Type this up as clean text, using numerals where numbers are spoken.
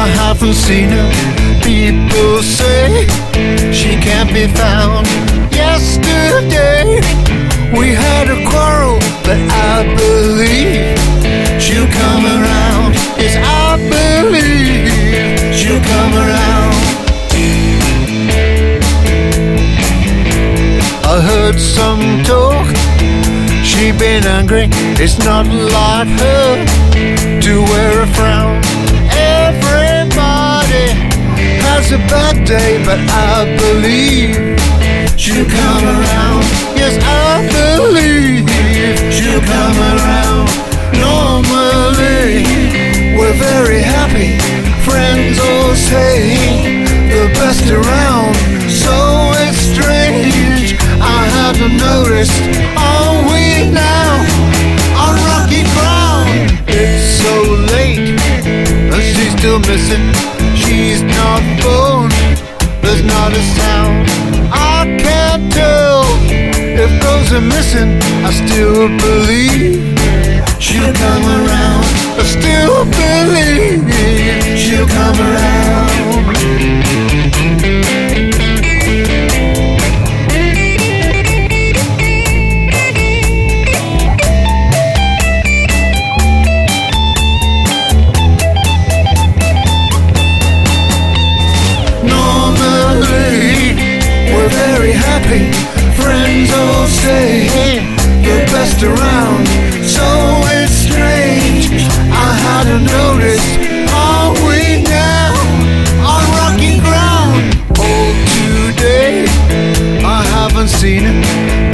I haven't seen her. People say she can't be found. Yesterday we had a quarrel, but I believe she'll come around. Yes, I believe she'll come around. I heard some talk, she been angry. It's not like her to wear a frown. Everybody has a bad day, but I believe she'll come around. Yes, I believe she'll come around. Normally we're very happy, friends all say the best around. So it's strange, I hadn't noticed. Are we now on rocky ground? It's so late and she's still missing. She's not phoned, there's not a sound. I can't tell if those are missing. I still believe she'll come around. I still believe she'll come around. Very happy, friends all say the best around. So it's strange, I hadn't noticed. Are we now on rocky ground? Oh, today I haven't seen it.